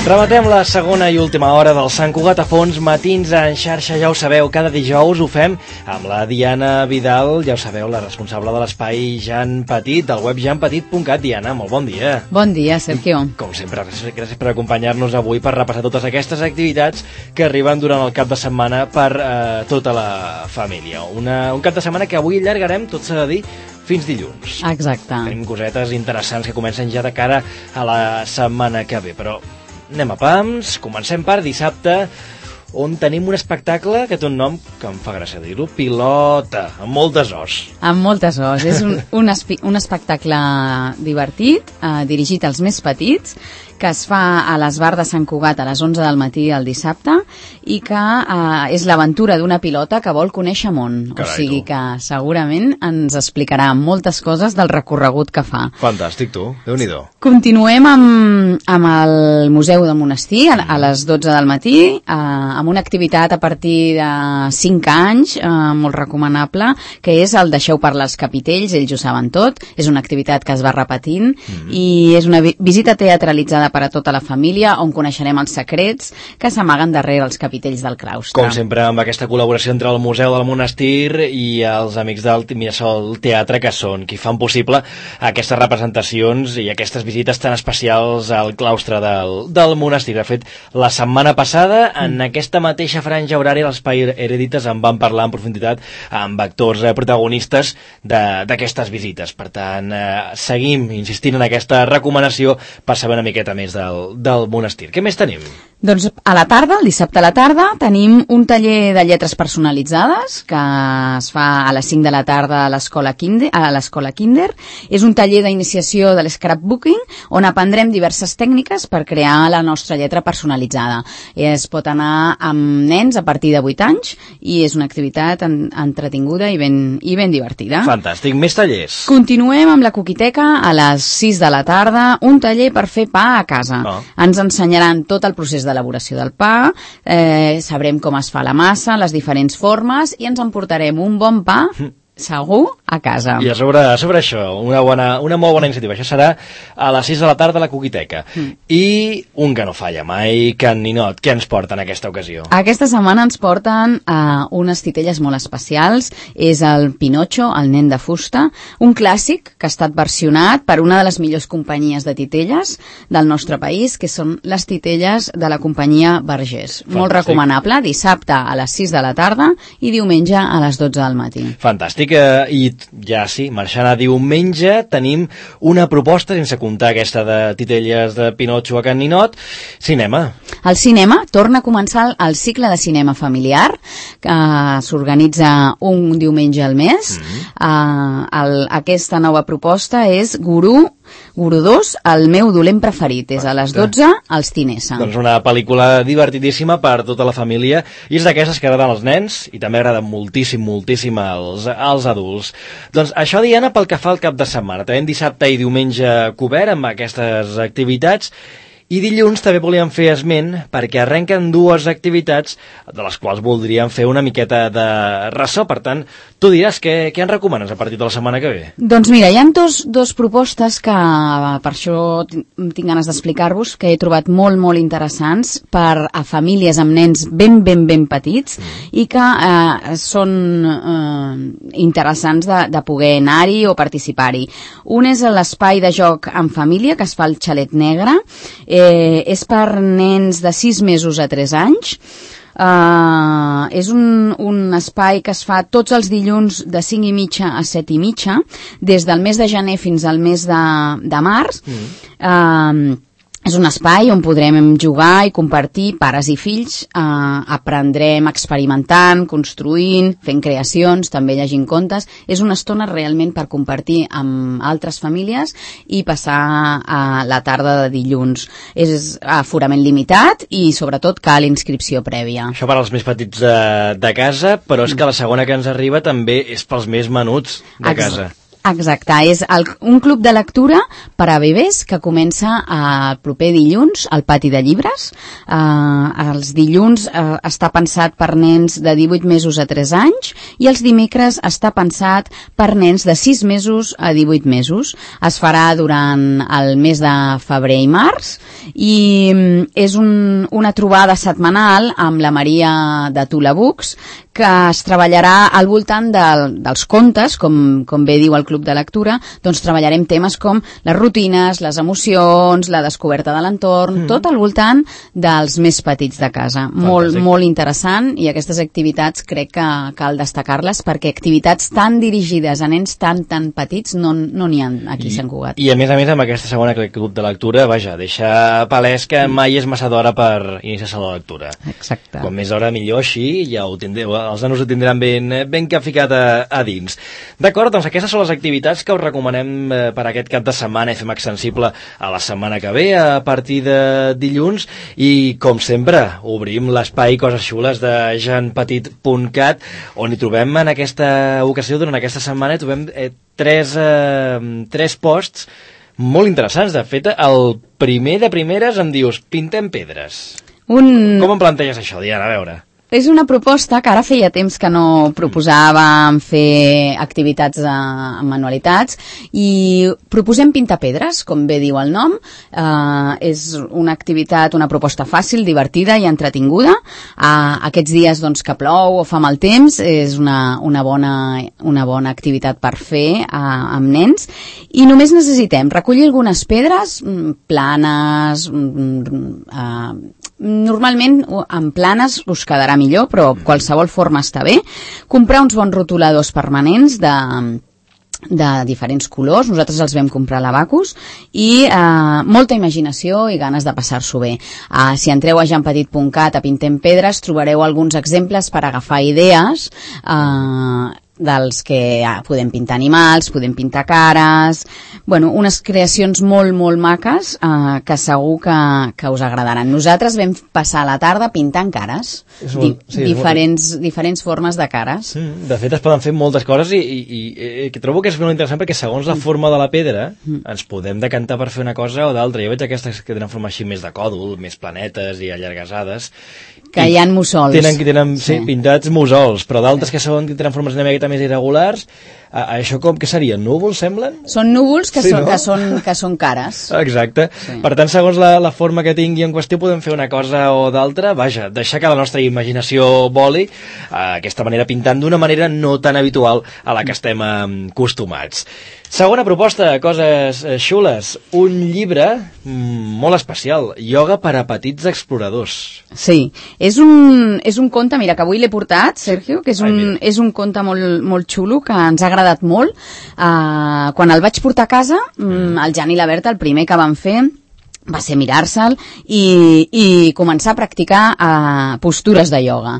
Rematem la segona i última hora del Sant Cugat a fons, matins en xarxa, ja ho sabeu, cada dijous ho fem amb la Diana Vidal, ja ho sabeu, la responsable de l'espai Jan Petit, del web janpetit.cat. Diana, molt bon dia. Bon dia, Sergio. Com sempre, gràcies per acompanyar-nos avui per repassar totes aquestes activitats que arriben durant el cap de setmana per tota la família. Un cap de setmana que avui allargarem, tot s'ha de dir, fins dilluns. Exacte. Tenim cosetes interessants que comencen ja de cara a la setmana que ve, però anem a pams, comencem per dissabte, on tenim un espectacle que té un nom que em fa gràcia dir-ho, Pilota, amb moltes os. Amb moltes os. És un espectacle divertit, dirigit als més petits, que es fa a l'Esbar de Sant Cugat a les 11 del matí el dissabte i que és l'aventura d'una pilota que vol conèixer món. Carai, o sigui que segurament ens explicarà moltes coses del recorregut que fa. Fantàstic, tu. Déu-n'hi-do. Continuem amb el Museu del Monestir a les 12 del matí, amb una activitat a partir de 5 anys, molt recomanable, que és el Deixeu parlar els capitells, ells ho saben tot. És una activitat que es va repetint i és una visita teatralitzada per a tota la família, on coneixerem els secrets que s'amaguen darrere els capitells del claustre. Com sempre, amb aquesta col·laboració entre el Museu del Monestir i els amics del Mirasol Teatre, que són qui fan possible aquestes representacions i aquestes visites tan especials al claustre del monestir. De fet, la setmana passada, en aquesta mateixa franja horària, l'Espai Heredites en van parlar en profunditat amb actors protagonistes d'aquestes visites. Per tant, seguim insistint en aquesta recomanació per saber una miqueta més del monestir. Què més tenim? Doncs a la tarda, el dissabte a la tarda, tenim un taller de lletres personalitzades que es fa a les 5 de la tarda a l'Escola Kinder. És un taller d'iniciació de l'scrapbooking on aprendrem diverses tècniques per crear la nostra lletra personalitzada. Es pot anar amb nens a partir de 8 anys i és una activitat entretinguda i ben divertida. Fantàstic. Més tallers. Continuem amb la Coquiteca a les 6 de la tarda, un taller per fer pa a casa. Ens ensenyaran tot el procés d'elaboració del pa, sabrem com es fa la massa, les diferents formes i ens emportarem un bon pa segur a casa. I sobre això, una molt bona iniciativa. Això serà a les 6 de la tarda a la Coquiteca. I un que no falla mai, Can Ninot. Què ens porten aquesta ocasió? Aquesta setmana ens porten unes titelles molt especials. És el Pinocho, el nen de fusta, un clàssic que ha estat versionat per una de les millors companyies de titelles del nostre país, que són les titelles de la companyia Vergés. Fantàstic. Molt recomanable, dissabte a les 6 de la tarda i diumenge a les 12 del matí. Fantàstic. I ja sí, marxant a diumenge tenim una proposta, sense comptar aquesta de titelles de Pinocho a Can Ninot, cinema. El cinema torna a començar el cicle de cinema familiar, que s'organitza un diumenge al mes. Aquesta nova proposta és Gurú 2, el meu dolent preferit. És a les 12 als Tinesa. Doncs una pel·lícula divertidíssima per tota la família i és d'aquestes que agraden als nens i també agraden moltíssim als adults. Doncs això, Diana, pel que fa al cap de setmana. Tenim dissabte i diumenge cobert amb aquestes activitats. I dilluns també volíem fer esment perquè arrenquen dues activitats de les quals voldríem fer una miqueta de ressò. Per tant, tu diràs què en recomanes a partir de la setmana que ve? Doncs mira, hi ha dos propostes que per això tinc ganes d'explicar-vos, que he trobat molt interessants per a famílies amb nens ben petits i que són interessants de poder anar-hi o participar-hi. Un és l'espai de joc en família que es fa al Xalet Negre. És per nens de 6 mesos a 3 anys. És un espai que es fa tots els dilluns de 5:30 a 7:30, des del mes de gener fins al mes de març. És un espai on podrem jugar i compartir, pares i fills, aprendrem experimentant, construint, fent creacions, també llegint contes. És una estona realment per compartir amb altres famílies i passar la tarda de dilluns. És aforament limitat i sobretot cal inscripció prèvia. Això per als més petits de casa, però és que la segona que ens arriba també és pels més menuts de casa. Exacte, és un club de lectura per a bebès que comença el proper dilluns al pati de llibres. Els dilluns està pensat per nens de 18 mesos a 3 anys i els dimecres està pensat per nens de 6 mesos a 18 mesos. Es farà durant el mes de febrer i març i és una trobada setmanal amb la Maria de Tula Books, que es treballarà al voltant dels contes, com bé diu el Club de Lectura, doncs treballarem temes com les rutines, les emocions, la descoberta de l'entorn, tot al voltant dels més petits de casa. Molt, molt interessant, i aquestes activitats crec que cal destacar-les, perquè activitats tan dirigides a nens tan petits no n'hi ha aquí a Sant Cugat. I a més, amb aquesta segona Club de Lectura, vaja, deixa palès que mai és massa d'hora per iniciar-se la lectura. Exacte. Com més hora millor, així ja ho tindreu, els nanos ho tindran ben capficat a dins. D'acord, doncs aquestes són les activitats que us recomanem per aquest cap de setmana i fem extensible a la setmana que ve, a partir de dilluns, i com sempre, obrim l'espai Coses Xules de janpetit.cat, on hi trobem en aquesta ocasió, durant aquesta setmana, hi trobem tres posts molt interessants. De fet, el primer de primeres em dius, pintem pedres. Com em planteges això, Diana? A veure. És una proposta que ara feia temps que no proposàvem fer activitats amb manualitats, i proposem pintar pedres, com bé diu el nom. És una activitat, una proposta fàcil, divertida i entretinguda. Aquests dies doncs, que plou o fa mal temps, és una bona activitat per fer amb nens, i només necessitem recollir algunes pedres planes. Normalment en planes us quedarà millor, però qualsevol forma està bé. Comprar uns bons rotuladors permanents de diferents colors, nosaltres els vam comprar a l'Abacus, i molta imaginació i ganes de passar-s'ho bé. Si entreu a janpetit.cat, a Pintem Pedres, trobareu alguns exemples per agafar idees dels que podem pintar animals, podem pintar cares, unes creacions molt, molt maques que segur que us agradaran. Nosaltres vam passar la tarda pintant cares, diferents formes de cares. De fet, es poden fer moltes coses i trobo que és molt interessant, perquè segons la forma de la pedra ens podem decantar per fer una cosa o d'altra. Jo veig aquestes que tenen forma així més de còdol, més planetes i allargassades, que hi ha mussols. Tenen pintats mussols, però d'altres que tenen formes una miqueta més irregulars. Això què serien? Núvols, semblen? Són núvols que són cares. Exacte. Sí. Per tant, segons la forma que tingui en qüestió, podem fer una cosa o d'altra. Vaja, deixar que la nostra imaginació voli, aquesta manera pintant d'una manera no tan habitual a la que estem acostumats. Segona proposta, Coses Xules, un llibre molt especial, Ioga per a petits exploradors. Sí, és un conte, mira, que avui l'he portat, Sergio, que és un conte molt xulo, que ens ha agradat molt. Quan el vaig portar a casa, el Jan i la Berta, el primer que van fer va ser mirar-se'l i començar a practicar postures de ioga.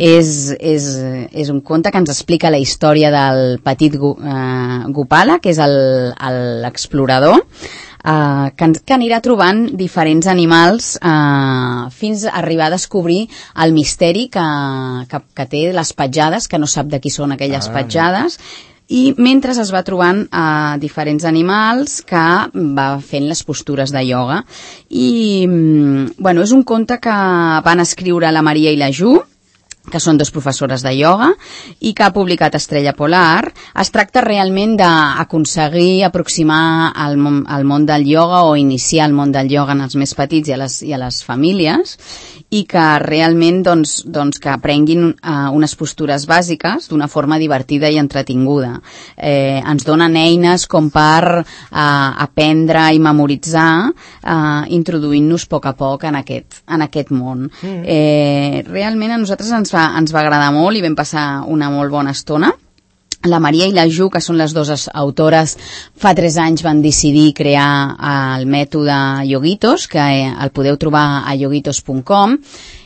És un conte que ens explica la història del petit Gopala, que és l'explorador, que anirà trobant diferents animals fins a arribar a descobrir el misteri que té les petjades, que no sap de qui són aquelles petjades, i mentre es va trobant diferents animals que va fent les postures de ioga. I és un conte que van escriure la Maria i la Ju, que són dos professores de ioga, i que ha publicat Estrella Polar. Es tracta realment d'aconseguir aproximar el món del ioga, o iniciar el món del ioga en els més petits i a les famílies, i que realment que aprenguin unes postures bàsiques d'una forma divertida i entretinguda. Ens donen eines com per aprendre i memoritzar, introduint-nos a poc a poc en aquest món. Realment a nosaltres ens va agradar molt i vam passar una molt bona estona. La Maria i la Ju, que són les dues autores, fa 3 anys van decidir crear el mètode Yoguitos, que el podeu trobar a yoguitos.com,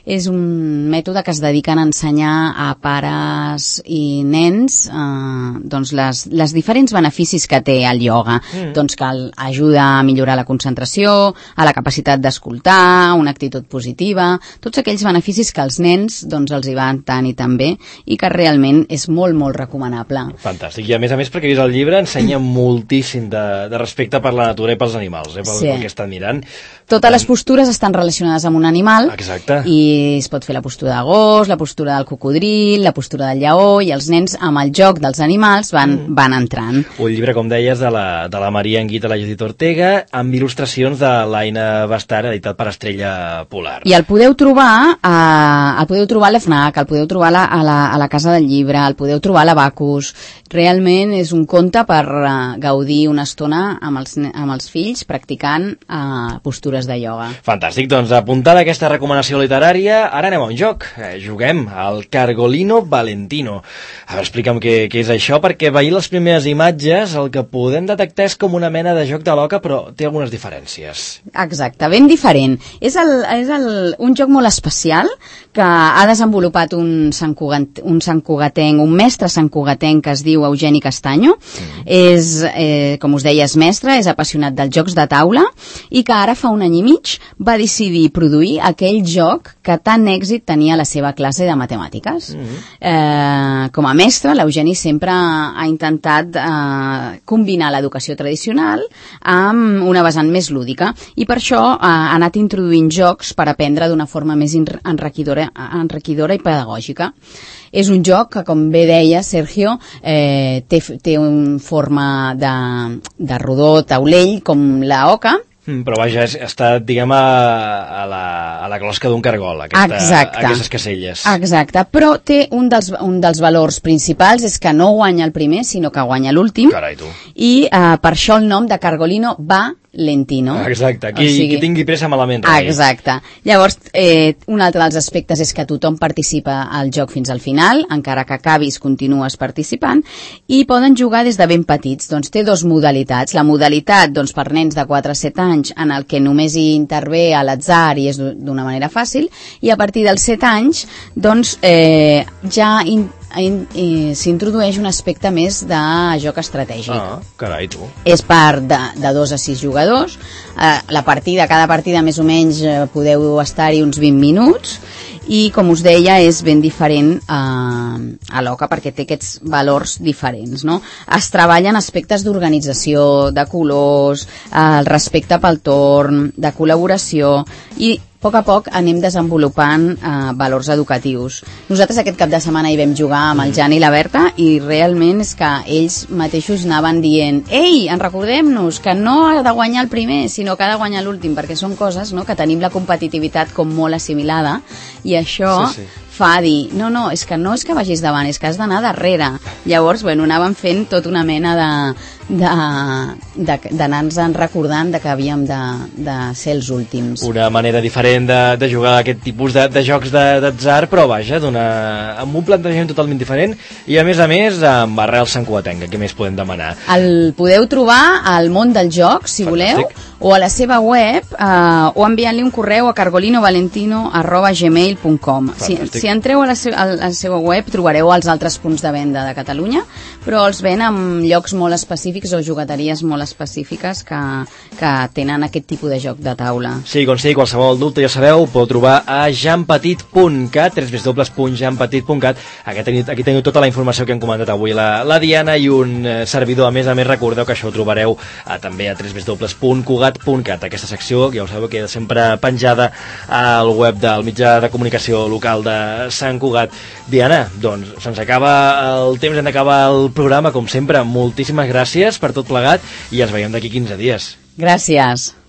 és un mètode que es dediquen a ensenyar a pares i nens doncs les diferents beneficis que té el ioga. Doncs que ajuda a millorar la concentració, a la capacitat d'escoltar, una actitud positiva, tots aquells beneficis que als nens doncs, els hi van tant i tan bé i que realment és molt, molt recomanable. Fantàstic. I a més, perquè he vist el llibre, ensenya moltíssim de respecte per la natura i pels animals, pel que he estat mirant. Totes les postures estan relacionades amb un animal. Exacte. I es pot fer la postura de gos, la postura del cocodril, la postura del lleó, i els nens amb el joc dels animals van entrant. Un llibre, com deies, de la Maria Anguita, la Judit Ortega, amb il·lustracions de l'Aina Bastar, editat per Estrella Polar. I el podeu trobar a l'FNAC, el podeu trobar a la Casa del Llibre, el podeu trobar a l'Abacus. Realment és un conte per gaudir una estona amb els fills practicant postures de ioga. Fantàstic, doncs apuntada aquesta recomanació literària, ara anem a un joc. Juguem al Cargolino Valentino. A veure, explica'm què és això, perquè veient les primeres imatges el que podem detectar és com una mena de joc de l'oca, però té algunes diferències. Exacte, ben diferent. És un joc molt especial que ha desenvolupat un santcugatenc, un mestre santcugatenc que es diu Eugeni Castanyo. Com us deia, és mestre, és apassionat dels jocs de taula i que ara fa un any i mig va decidir produir aquell joc que tant èxit tenia a la seva classe de matemàtiques. Com a mestre, l'Eugeni sempre ha intentat combinar l'educació tradicional amb una vessant més lúdica i per això ha anat introduint jocs per aprendre d'una forma més enriquidora i pedagògica. És un joc que, com bé deia Sergio, té una forma de rodó taulell com la oca. Però vaja, està, diguem, a la closca d'un cargol, aquestes caselles. Exacte, però té un dels valors principals és que no guanya el primer, sinó que guanya l'últim. Carai, tu. I per això el nom de Cargolino Valentino. Exacte, qui tingui pressa malament rai. Exacte. Llavors, un altre dels aspectes és que tothom participa al joc fins al final, encara que acabis continues participant, i poden jugar des de ben petits. Doncs té dues modalitats. La modalitat doncs, per nens de 4 a 7 anys, en el que només hi intervé a l'atzar i és d'una manera fàcil, i a partir dels 7 anys doncs, ja s'introdueix un aspecte més de joc estratègic. Carai, tu. És per de 2 a 6 jugadors. Cada partida més o menys podeu estar-hi uns 20 minuts i, com us deia, és ben diferent a l'oca perquè té aquests valors diferents, no? Es treballen aspectes d'organització, de colors, el respecte pel torn, de col·laboració i a poc anem desenvolupant valors educatius. Nosaltres aquest cap de setmana hi vam jugar amb el Jan i la Berta i realment és que ells mateixos anaven dient «Ei, en recordem-nos que no ha de guanyar el primer, sinó que ha de guanyar l'últim», perquè són coses, no?, que tenim la competitivitat com molt assimilada i això fa dir no, és que no és que vagis davant, és que has d'anar darrere. Llavors, anàvem fent tota una mena d'anar-nos recordant que havíem de ser els últims. Una manera diferent de jugar aquest tipus de jocs d'atzar, però vaja, amb un plantejament totalment diferent i a més amb arrel santcugatenca. Què més podem demanar? El podeu trobar al Món del Joc, si voleu, o a la seva web, o enviant-li un correu a cargolinovalentino@gmail.com. Si entreu a la seva web trobareu els altres punts de venda de Catalunya, però els ven en llocs molt específics o jugateries molt específiques que tenen aquest tipus de joc de taula. Sí, com sigui, qualsevol dubte, ja sabeu, podeu trobar a janpetit.cat, www.janpetit.cat. Aquí teniu tota la informació que hem comentat avui la Diana i un servidor. A més, recordeu que això ho trobareu també a www.cugat.cat. Aquesta secció, ja ho sabeu, queda sempre penjada al web del mitjà de comunicació local de Sant Cugat. Diana, doncs se'ns acaba el temps, hem d'acabar el programa, com sempre. Moltíssimes gràcies per tot plegat i ens veiem d'aquí 15 dies. Gràcies.